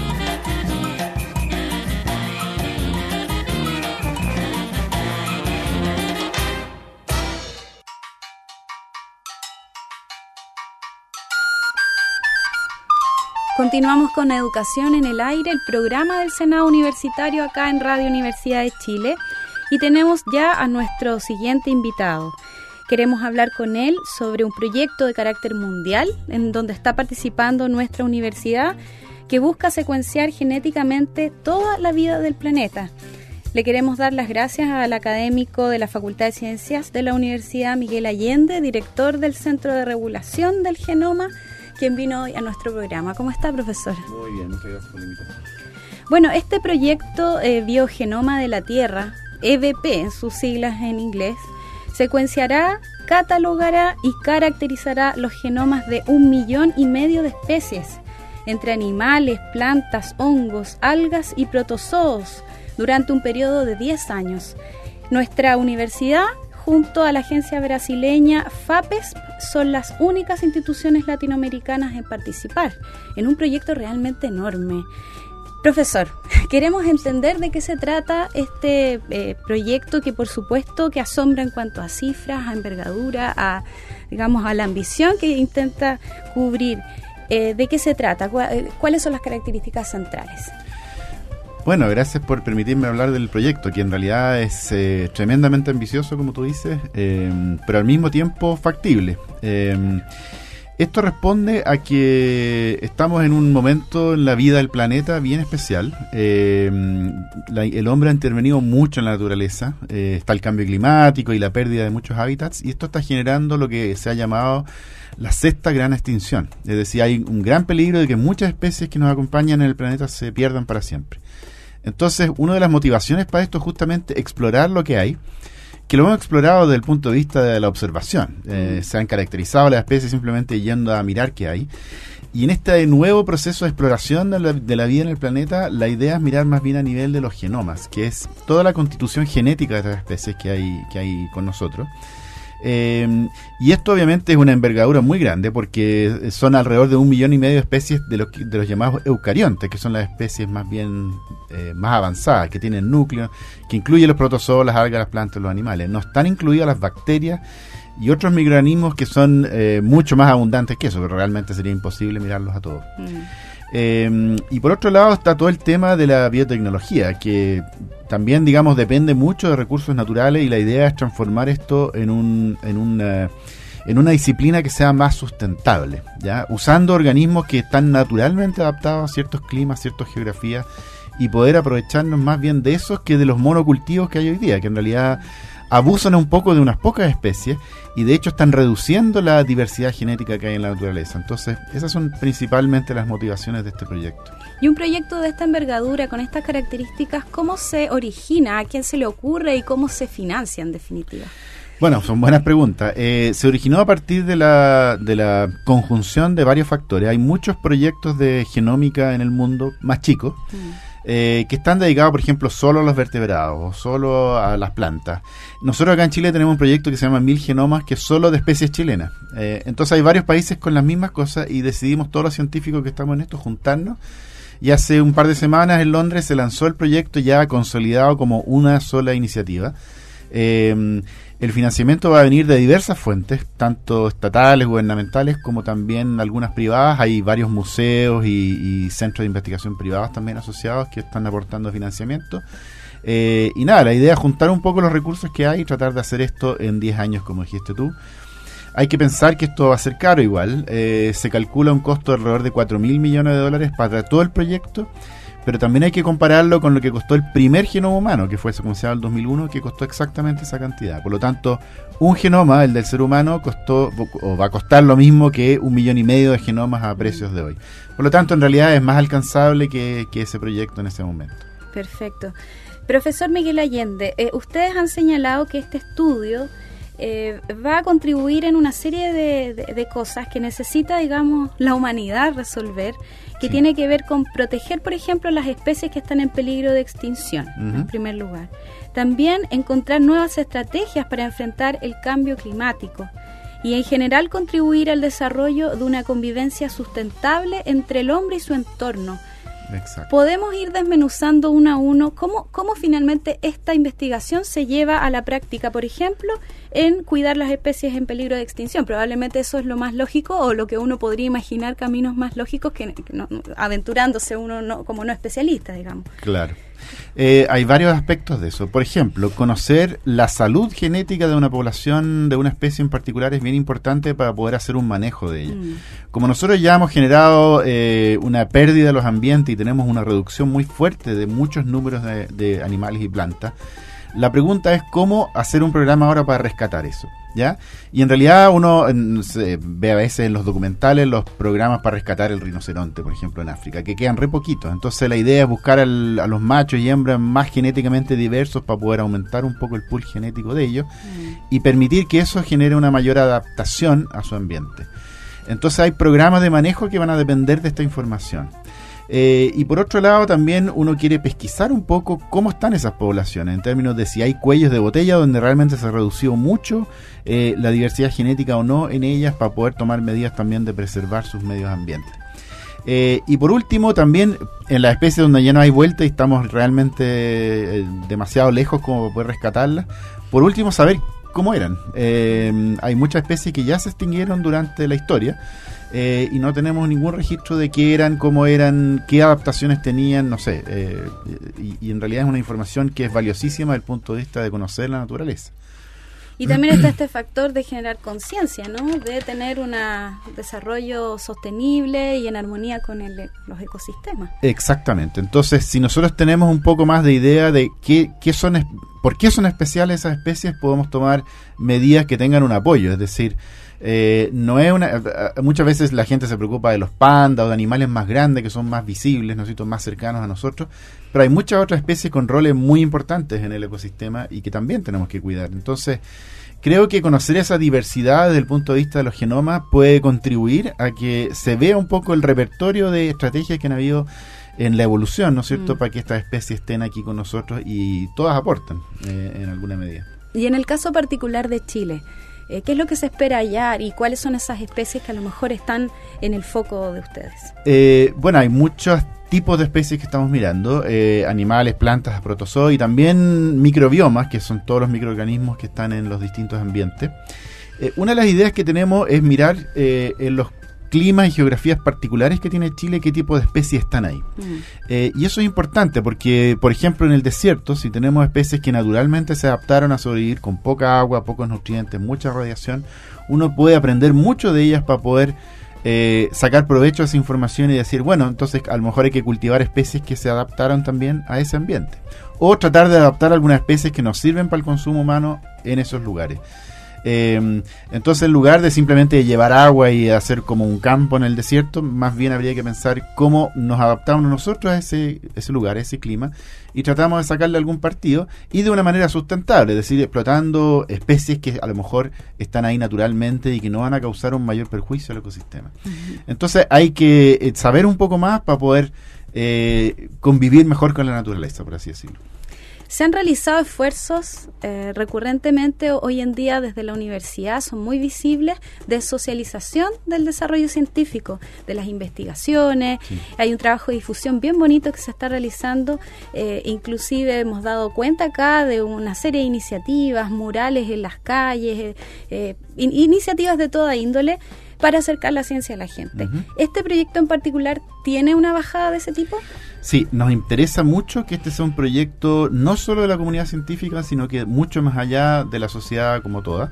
Continuamos con Educación en el Aire, el programa del Senado Universitario acá en Radio Universidad de Chile, y tenemos ya a nuestro siguiente invitado. Queremos hablar con él sobre un proyecto de carácter mundial en donde está participando nuestra universidad que busca secuenciar genéticamente toda la vida del planeta. Le queremos dar las gracias al académico de la Facultad de Ciencias de la Universidad, Miguel Allende, director del Centro de Regulación del Genoma, quien vino hoy a nuestro programa. ¿Cómo está, profesor? Muy bien, muchas gracias por la invitación. Bueno, este proyecto eh, Biogenoma de la Tierra, E B P en sus siglas en inglés, secuenciará, catalogará y caracterizará los genomas de un millón y medio de especies, entre animales, plantas, hongos, algas y protozoos, durante un periodo de diez años. Nuestra universidad, junto a la agencia brasileña FAPESP, son las únicas instituciones latinoamericanas en participar en un proyecto realmente enorme. Profesor, queremos entender de qué se trata este eh, proyecto que, por supuesto, que asombra en cuanto a cifras, a envergadura, a, digamos, a la ambición que intenta cubrir. Eh, ¿De qué se trata? ¿Cuáles son las características centrales? Bueno, gracias por permitirme hablar del proyecto, que en realidad es eh, tremendamente ambicioso, como tú dices, eh, pero al mismo tiempo factible. Eh, Esto responde a que estamos en un momento en la vida del planeta bien especial. Eh, la, el hombre ha intervenido mucho en la naturaleza. Eh, está el cambio climático y la pérdida de muchos hábitats, y esto está generando lo que se ha llamado la sexta gran extinción. Es decir, hay un gran peligro de que muchas especies que nos acompañan en el planeta se pierdan para siempre. Entonces, una de las motivaciones para esto es justamente explorar lo que hay, que lo hemos explorado desde el punto de vista de la observación. Eh, se han caracterizado las especies simplemente yendo a mirar qué hay. Y en este nuevo proceso de exploración de la, de la vida en el planeta, la idea es mirar más bien a nivel de los genomas, que es toda la constitución genética de estas especies que hay, que hay con nosotros. Eh, y esto obviamente es una envergadura muy grande, porque son alrededor de un millón y medio de especies de los, de los llamados eucariontes, que son las especies más bien eh, más avanzadas, que tienen núcleo, que incluyen los protozoos, las algas, las plantas, los animales. No están incluidas las bacterias y otros microorganismos que son eh, mucho más abundantes que eso, pero realmente sería imposible mirarlos a todos. Mm. Eh, y por otro lado está todo el tema de la biotecnología, que también, digamos, depende mucho de recursos naturales, y la idea es transformar esto en un en una, en una disciplina que sea más sustentable, ¿ya? Usando organismos que están naturalmente adaptados a ciertos climas, ciertas geografías, y poder aprovecharnos más bien de esos que de los monocultivos que hay hoy día, que en realidad abusan un poco de unas pocas especies y de hecho están reduciendo la diversidad genética que hay en la naturaleza. Entonces, esas son principalmente las motivaciones de este proyecto. Y un proyecto de esta envergadura, con estas características, ¿cómo se origina? ¿A quién se le ocurre? ¿Y cómo se financia, en definitiva? Bueno, son buenas preguntas. Eh, se originó a partir de la, de la conjunción de varios factores. Hay muchos proyectos de genómica en el mundo, más chicos, mm. Eh, que están dedicados, por ejemplo, solo a los vertebrados o solo a las plantas. Nosotros acá en Chile tenemos un proyecto que se llama Mil Genomas, que es solo de especies chilenas. Eh, entonces hay varios países con las mismas cosas, y decidimos todos los científicos que estamos en esto juntarnos, y hace un par de semanas en Londres se lanzó el proyecto ya consolidado como una sola iniciativa. Eh, el financiamiento va a venir de diversas fuentes, tanto estatales, gubernamentales, como también algunas privadas. Hay varios museos y, y centros de investigación privados también asociados que están aportando financiamiento. Eh, y nada, la idea es juntar un poco los recursos que hay y tratar de hacer esto en diez años, como dijiste tú. Hay que pensar que esto va a ser caro igual. Eh, se calcula un costo de alrededor de cuatro mil millones de dólares para todo el proyecto, pero también hay que compararlo con lo que costó el primer genoma humano, que fue secuenciado en el dos mil uno, que costó exactamente esa cantidad. Por lo tanto, un genoma, el del ser humano, costó o va a costar lo mismo que un millón y medio de genomas a precios de hoy. Por lo tanto, en realidad es más alcanzable que, que ese proyecto en ese momento. Perfecto. Profesor Miguel Allende, eh, ustedes han señalado que este estudio eh, va a contribuir en una serie de, de, de cosas que necesita, digamos, la humanidad resolver, que sí. tiene que ver con proteger, por ejemplo, las especies que están en peligro de extinción, uh-huh. en primer lugar. También encontrar nuevas estrategias para enfrentar el cambio climático y, en general, contribuir al desarrollo de una convivencia sustentable entre el hombre y su entorno. Exacto. Podemos ir desmenuzando uno a uno cómo, cómo finalmente esta investigación se lleva a la práctica, por ejemplo, en cuidar las especies en peligro de extinción. Probablemente eso es lo más lógico, o lo que uno podría imaginar caminos más lógicos que, que no, aventurándose uno no, como no especialista, digamos. Claro. Eh, hay varios aspectos de eso. Por ejemplo, conocer la salud genética de una población, de una especie en particular, es bien importante para poder hacer un manejo de ella. Mm. Como nosotros ya hemos generado eh, una pérdida de los ambientes y tenemos una reducción muy fuerte de muchos números de, de animales y plantas, la pregunta es cómo hacer un programa ahora para rescatar eso, ¿ya? Y en realidad uno en, se ve a veces en los documentales los programas para rescatar el rinoceronte, por ejemplo, en África, que quedan re poquitos. Entonces la idea es buscar al, a los machos y hembras más genéticamente diversos para poder aumentar un poco el pool genético de ellos mm. y permitir que eso genere una mayor adaptación a su ambiente. Entonces hay programas de manejo que van a depender de esta información. Eh, y por otro lado también uno quiere pesquisar un poco cómo están esas poblaciones en términos de si hay cuellos de botella donde realmente se ha reducido mucho eh, la diversidad genética o no en ellas, para poder tomar medidas también de preservar sus medios ambientes. Eh, y por último también en las especies donde ya no hay vuelta y estamos realmente eh, demasiado lejos como para poder rescatarlas, por último saber cómo eran. Eh, hay muchas especies que ya se extinguieron durante la historia. Eh, y no tenemos ningún registro de qué eran, cómo eran, qué adaptaciones tenían, no sé, eh, y, y en realidad es una información que es valiosísima desde el punto de vista de conocer la naturaleza. Y también está este factor de generar conciencia, ¿no? De tener un desarrollo sostenible y en armonía con el, los ecosistemas. Exactamente. Entonces, si nosotros tenemos un poco más de idea de qué, qué son, por qué son especiales esas especies, podemos tomar medidas que tengan un apoyo. Es decir, eh, no es una. Muchas veces la gente se preocupa de los pandas o de animales más grandes que son más visibles, ¿no es cierto?, más cercanos a nosotros. Pero hay muchas otras especies con roles muy importantes en el ecosistema y que también tenemos que cuidar. Entonces, creo que conocer esa diversidad desde el punto de vista de los genomas puede contribuir a que se vea un poco el repertorio de estrategias que han habido en la evolución, ¿no es cierto?, mm. para que estas especies estén aquí con nosotros y todas aportan eh, en alguna medida. Y en el caso particular de Chile, eh, ¿qué es lo que se espera hallar y cuáles son esas especies que a lo mejor están en el foco de ustedes? Eh, bueno, hay muchos tipos de especies que estamos mirando, eh, animales, plantas, protozoos y también microbiomas, que son todos los microorganismos que están en los distintos ambientes. Eh, una de las ideas que tenemos es mirar eh, en los climas y geografías particulares que tiene Chile, qué tipo de especies están ahí. Mm. Eh, y eso es importante porque, por ejemplo, en el desierto, si tenemos especies que naturalmente se adaptaron a sobrevivir con poca agua, pocos nutrientes, mucha radiación, uno puede aprender mucho de ellas para poder Eh, sacar provecho de esa información y decir, bueno, entonces a lo mejor hay que cultivar especies que se adaptaron también a ese ambiente, o tratar de adaptar algunas especies que nos sirven para el consumo humano en esos lugares. Eh, entonces, en lugar de simplemente llevar agua y hacer como un campo en el desierto, más bien habría que pensar cómo nos adaptamos nosotros a ese, ese lugar, a ese clima, y tratamos de sacarle algún partido y de una manera sustentable, es decir, explotando especies que a lo mejor están ahí naturalmente y que no van a causar un mayor perjuicio al ecosistema. Uh-huh. Entonces hay que eh, saber un poco más para poder eh, convivir mejor con la naturaleza, por así decirlo. Se han realizado esfuerzos eh, recurrentemente hoy en día desde la universidad, son muy visibles, de socialización del desarrollo científico, de las investigaciones. Sí. Hay un trabajo de difusión bien bonito que se está realizando, eh, inclusive hemos dado cuenta acá de una serie de iniciativas, murales en las calles, eh, eh, in- iniciativas de toda índole, para acercar la ciencia a la gente. Uh-huh. ¿Este proyecto en particular tiene una bajada de ese tipo? Sí, nos interesa mucho que este sea un proyecto no solo de la comunidad científica, sino que mucho más allá de la sociedad como toda.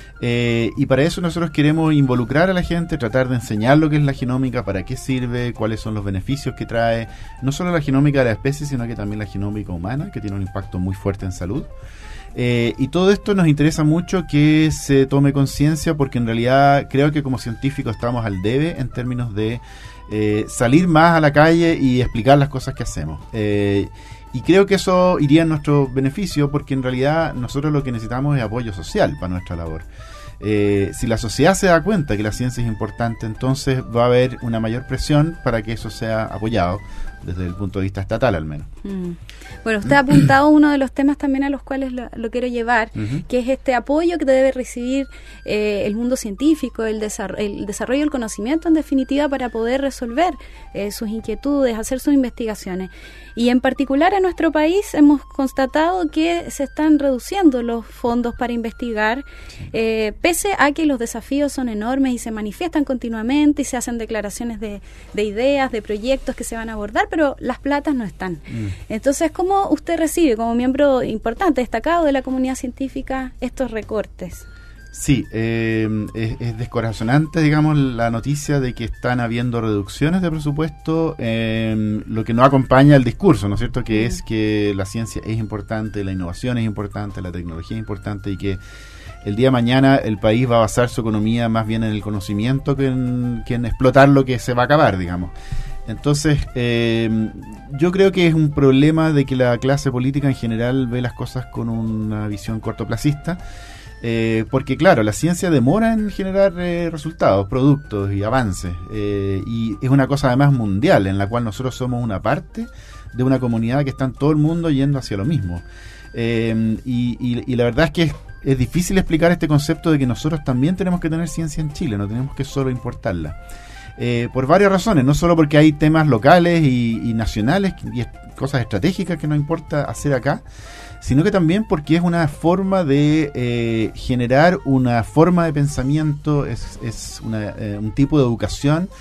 Eh, y para eso nosotros queremos involucrar a la gente, tratar de enseñar lo que es la genómica, para qué sirve, cuáles son los beneficios que trae, no solo la genómica de la especie, sino que también la genómica humana, que tiene un impacto muy fuerte en salud. Eh, y todo esto nos interesa mucho que se tome conciencia, porque en realidad creo que como científicos estamos al debe en términos de eh, salir más a la calle y explicar las cosas que hacemos. Eh, y creo que eso iría en nuestro beneficio, porque en realidad nosotros lo que necesitamos es apoyo social para nuestra labor. Eh, si la sociedad se da cuenta que la ciencia es importante, entonces va a haber una mayor presión para que eso sea apoyado desde el punto de vista estatal al menos. Mm. Bueno, usted ha apuntado uno de los temas también a los cuales lo, lo quiero llevar, uh-huh. que es este apoyo que debe recibir eh, el mundo científico, el, desarro- el desarrollo del conocimiento en definitiva, para poder resolver eh, sus inquietudes, hacer sus investigaciones. Y en particular en nuestro país hemos constatado que se están reduciendo los fondos para investigar, sí. eh, pese a que los desafíos son enormes y se manifiestan continuamente y se hacen declaraciones de, de ideas, de proyectos que se van a abordar, pero las platas no están. Mm. Entonces, ¿cómo usted recibe como miembro importante, destacado de la comunidad científica, estos recortes? Sí, eh, es, es descorazonante, digamos, la noticia de que están habiendo reducciones de presupuesto, eh, lo que no acompaña el discurso, ¿no es cierto?, que mm. es que la ciencia es importante, la innovación es importante, la tecnología es importante, y que el día de mañana el país va a basar su economía más bien en el conocimiento que en, que en explotar lo que se va a acabar, digamos. Entonces, eh, yo creo que es un problema de que la clase política en general ve las cosas con una visión cortoplacista, eh, porque claro, la ciencia demora en generar eh, resultados, productos y avances, eh, y es una cosa además mundial, en la cual nosotros somos una parte de una comunidad que está en todo el mundo yendo hacia lo mismo. Eh, y, y, y la verdad es que es, es difícil explicar este concepto de que nosotros también tenemos que tener ciencia en Chile, no tenemos que solo importarla. Eh, por varias razones, no solo porque hay temas locales y, y nacionales y es, cosas estratégicas que no importa hacer acá, sino que también porque es una forma de eh, generar una forma de pensamiento, es, es una, eh, un tipo de educación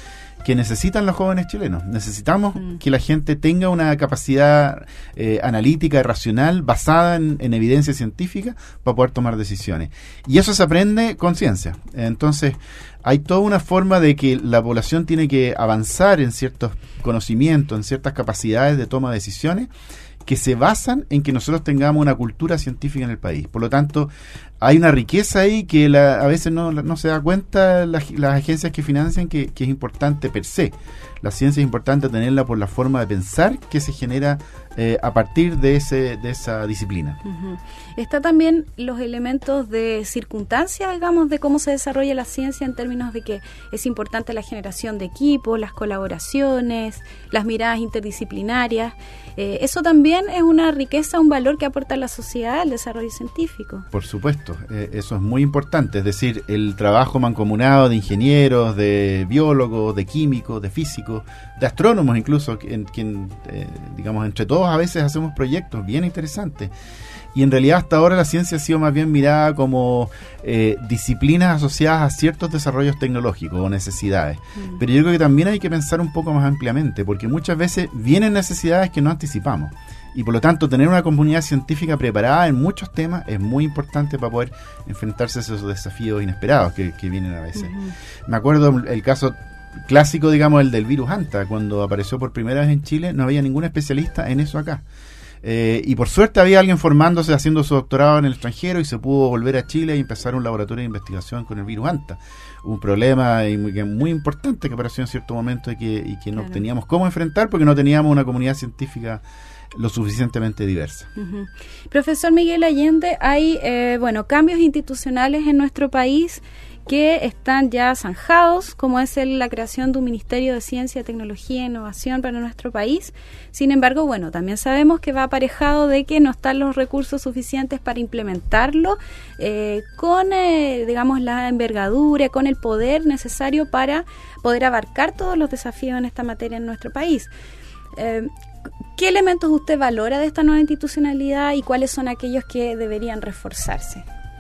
que necesitan los jóvenes chilenos. Necesitamos mm. que la gente tenga una capacidad eh, analítica y racional basada en, en evidencia científica para poder tomar decisiones. Y eso se aprende con ciencia. Entonces, hay toda una forma de que la población tiene que avanzar en ciertos conocimientos, en ciertas capacidades de toma de decisiones, que se basan en que nosotros tengamos una cultura científica en el país. Por lo tanto, hay una riqueza ahí que la, a veces no, no se da cuenta las, las agencias que financian que, que es importante per se. La ciencia es importante tenerla por la forma de pensar que se genera eh, a partir de ese de esa disciplina. Uh-huh. Está también los elementos de circunstancia, digamos, de cómo se desarrolla la ciencia en términos de que es importante la generación de equipos, las colaboraciones, las miradas interdisciplinarias. Eh, eso también es una riqueza, un valor que aporta a la sociedad el desarrollo científico. Por supuesto, eh, eso es muy importante, es decir, el trabajo mancomunado de ingenieros, de biólogos, de químicos, de físicos, de astrónomos incluso, en quien, eh, digamos, entre todos a veces hacemos proyectos bien interesantes. Y en realidad hasta ahora la ciencia ha sido más bien mirada como eh, disciplinas asociadas a ciertos desarrollos tecnológicos o necesidades. Mm. Pero yo creo que también hay que pensar un poco más ampliamente, porque muchas veces vienen necesidades que no anticipamos. Y por lo tanto, tener una comunidad científica preparada en muchos temas es muy importante para poder enfrentarse a esos desafíos inesperados que, que vienen a veces. Mm-hmm. Me acuerdo el caso clásico, digamos, el del virus Anta. Cuando apareció por primera vez en Chile, no había ningún especialista en eso acá. Eh, y por suerte había alguien formándose, haciendo su doctorado en el extranjero, y se pudo volver a Chile y empezar un laboratorio de investigación con el virus Anta. Un problema muy, muy importante que apareció en cierto momento y que, y que no claro. teníamos cómo enfrentar porque no teníamos una comunidad científica lo suficientemente diversa. Uh-huh. Profesor Miguel Allende, hay eh, bueno cambios institucionales en nuestro país que están ya zanjados, como es el, la creación de un Ministerio de Ciencia, Tecnología e Innovación para nuestro país. Sin embargo, bueno, también sabemos que va aparejado de que no están los recursos suficientes para implementarlo eh, con, eh, digamos, la envergadura, con el poder necesario para poder abarcar todos los desafíos en esta materia en nuestro país. Eh, ¿Qué elementos usted valora de esta nueva institucionalidad y cuáles son aquellos que deberían reforzarse?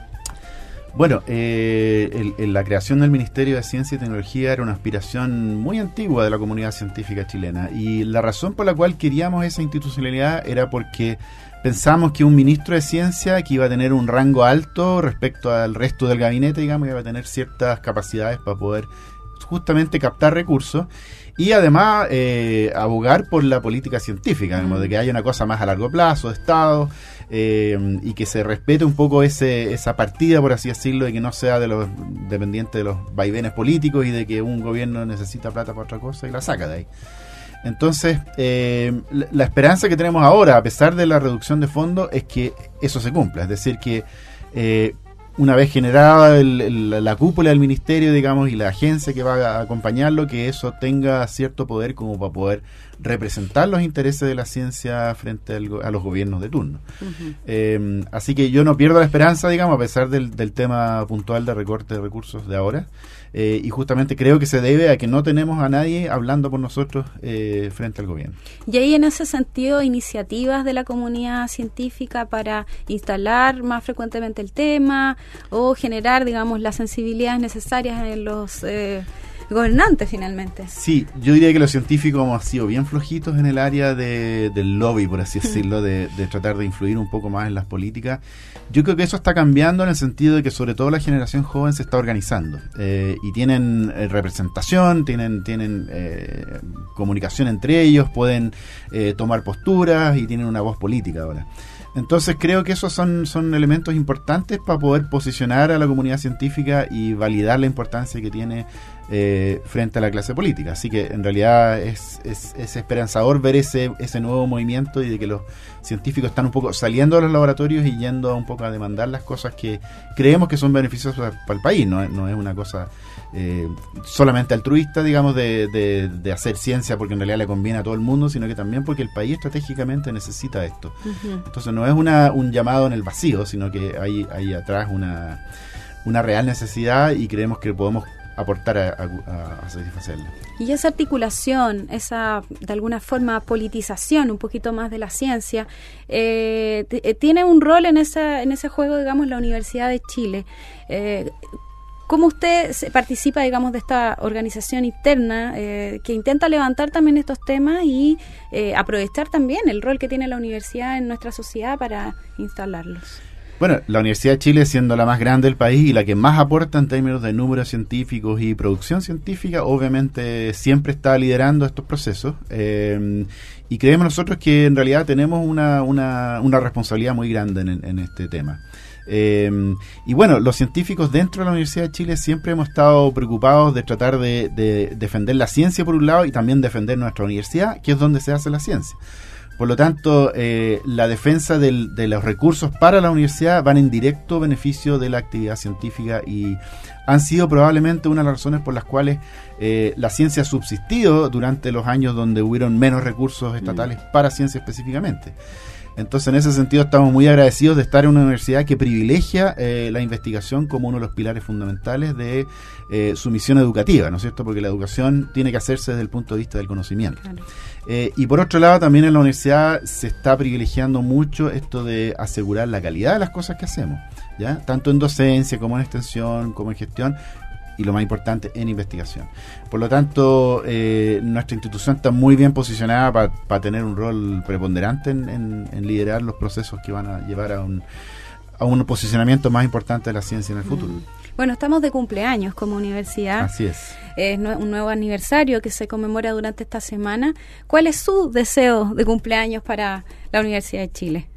Bueno, eh, el, el, la creación del Ministerio de Ciencia y Tecnología era una aspiración muy antigua de la comunidad científica chilena, y la razón por la cual queríamos esa institucionalidad era porque pensamos que un ministro de ciencia que iba a tener un rango alto respecto al resto del gabinete, digamos, iba a tener ciertas capacidades para poder justamente captar recursos y además eh, abogar por la política científica, digamos, de que haya una cosa más a largo plazo, de Estado, eh, y que se respete un poco ese esa partida, por así decirlo, y que no sea de los dependiente de los vaivenes políticos y de que un gobierno necesita plata para otra cosa y la saca de ahí. Entonces, eh, la, la esperanza que tenemos ahora, a pesar de la reducción de fondos, es que eso se cumpla, es decir, que eh, una vez generada el, el, la cúpula del ministerio, digamos, y la agencia que va a acompañarlo, que eso tenga cierto poder como para poder representar los intereses de la ciencia frente al, a los gobiernos de turno. Uh-huh. Eh, así que yo no pierdo la esperanza, digamos, a pesar del, del tema puntual de recorte de recursos de ahora. Eh, y justamente creo que se debe a que no tenemos a nadie hablando por nosotros eh, frente al gobierno. Y ahí, en ese sentido, iniciativas de la comunidad científica para instalar más frecuentemente el tema o generar, digamos, las sensibilidades necesarias en los eh, gobernantes, finalmente. Sí, yo diría que los científicos hemos sido bien flojitos en el área de, del lobby, por así decirlo, de, de tratar de influir un poco más en las políticas. Yo creo que eso está cambiando en el sentido de que sobre todo la generación joven se está organizando eh, y tienen eh, representación, tienen tienen eh, comunicación entre ellos, pueden eh, tomar posturas y tienen una voz política ahora. Entonces creo que esos son, son elementos importantes para poder posicionar a la comunidad científica y validar la importancia que tiene eh, frente a la clase política. Así que en realidad es, es, es esperanzador ver ese, ese nuevo movimiento y de que los científicos están un poco saliendo de los laboratorios y yendo un poco a demandar las cosas que creemos que son beneficiosas para, para el país. No, no es una cosa eh, solamente altruista, digamos, de, de, de hacer ciencia porque en realidad le conviene a todo el mundo, sino que también porque el país estratégicamente necesita esto. Uh-huh. Entonces no es una, un llamado en el vacío, sino que hay, hay atrás una, una real necesidad y creemos que podemos aportar a, a, a satisfacerla. Y esa articulación, esa de alguna forma politización un poquito más de la ciencia, eh, t- tiene un rol en esa en ese juego, digamos, la Universidad de Chile. Eh, ¿Cómo usted se participa, digamos, de esta organización interna eh, que intenta levantar también estos temas y eh, aprovechar también el rol que tiene la universidad en nuestra sociedad para instalarlos? Bueno, la Universidad de Chile, siendo la más grande del país y la que más aporta en términos de números científicos y producción científica, obviamente siempre está liderando estos procesos. Eh, y creemos nosotros que en realidad tenemos una, una, una responsabilidad muy grande en, en este tema. Eh, y bueno, los científicos dentro de la Universidad de Chile siempre hemos estado preocupados de tratar de, de defender la ciencia por un lado y también defender nuestra universidad, que es donde se hace la ciencia. Por lo tanto, eh, la defensa del, de los recursos para la universidad van en directo beneficio de la actividad científica y han sido probablemente una de las razones por las cuales eh, la ciencia ha subsistido durante los años donde hubieron menos recursos estatales mm. para ciencia específicamente. Entonces, en ese sentido, estamos muy agradecidos de estar en una universidad que privilegia eh, la investigación como uno de los pilares fundamentales de eh, su misión educativa, ¿no es cierto? Porque la educación tiene que hacerse desde el punto de vista del conocimiento. Claro. Eh, y por otro lado, también en la universidad se está privilegiando mucho esto de asegurar la calidad de las cosas que hacemos, ¿ya? Tanto en docencia, como en extensión, como en gestión, y lo más importante, en investigación. Por lo tanto, eh, nuestra institución está muy bien posicionada para pa tener un rol preponderante en, en, en liderar los procesos que van a llevar a un, a un posicionamiento más importante de la ciencia en el futuro. Mm. Bueno, estamos de cumpleaños como universidad. Así es. Es un nuevo aniversario que se conmemora durante esta semana. ¿Cuál es su deseo de cumpleaños para la Universidad de Chile?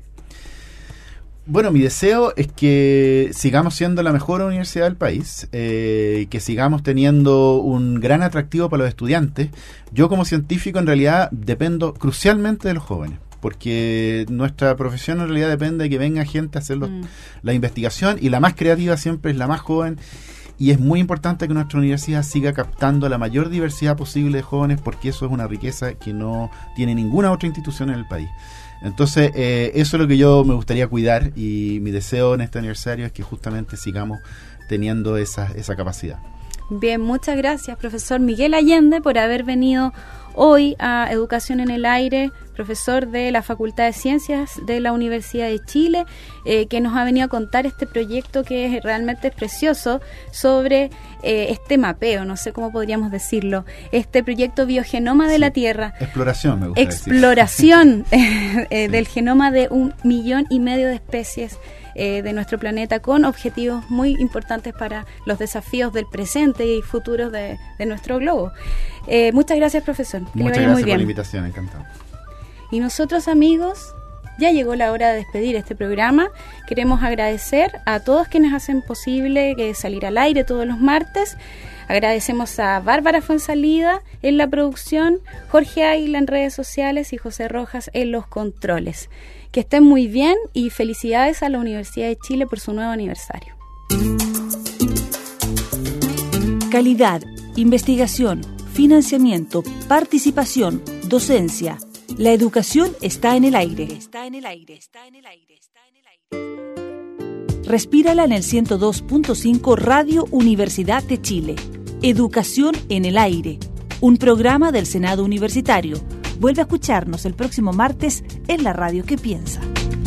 Bueno, mi deseo es que sigamos siendo la mejor universidad del país, eh, que sigamos teniendo un gran atractivo para los estudiantes. Yo como científico en realidad dependo crucialmente de los jóvenes, porque nuestra profesión en realidad depende de que venga gente a hacer los, mm. la investigación, y la más creativa siempre es la más joven, y es muy importante que nuestra universidad siga captando la mayor diversidad posible de jóvenes, porque eso es una riqueza que no tiene ninguna otra institución en el país. Entonces, eh, eso es lo que yo me gustaría cuidar, y mi deseo en este aniversario es que justamente sigamos teniendo esa, esa capacidad. Bien, muchas gracias, profesor Miguel Allende, por haber venido hoy a Educación en el Aire, profesor de la Facultad de Ciencias de la Universidad de Chile, eh, que nos ha venido a contar este proyecto que es realmente precioso sobre eh, este mapeo, no sé cómo podríamos decirlo, este proyecto Biogenoma de sí, la Tierra. Exploración, me gusta Exploración decir. eh, sí. del genoma de un millón y medio de especies eh, de nuestro planeta, con objetivos muy importantes para los desafíos del presente y futuros de, de nuestro globo. Eh, muchas gracias, profesor. Que muchas le vaya gracias muy bien. por la invitación, encantado. Y nosotros, amigos, ya llegó la hora de despedir este programa. Queremos agradecer a todos quienes hacen posible que salir al aire todos los martes. Agradecemos a Bárbara Fuensalida en la producción, Jorge Águila en redes sociales y José Rojas en los controles. Que estén muy bien y felicidades a la Universidad de Chile por su nuevo aniversario. Calidad, investigación, financiamiento, participación, docencia. La educación está en el aire. Está en el aire. Está en el aire. Está en el aire. Respírala en el ciento dos punto cinco Radio Universidad de Chile. Educación en el aire. Un programa del Senado Universitario. Vuelve a escucharnos el próximo martes en la radio que piensa.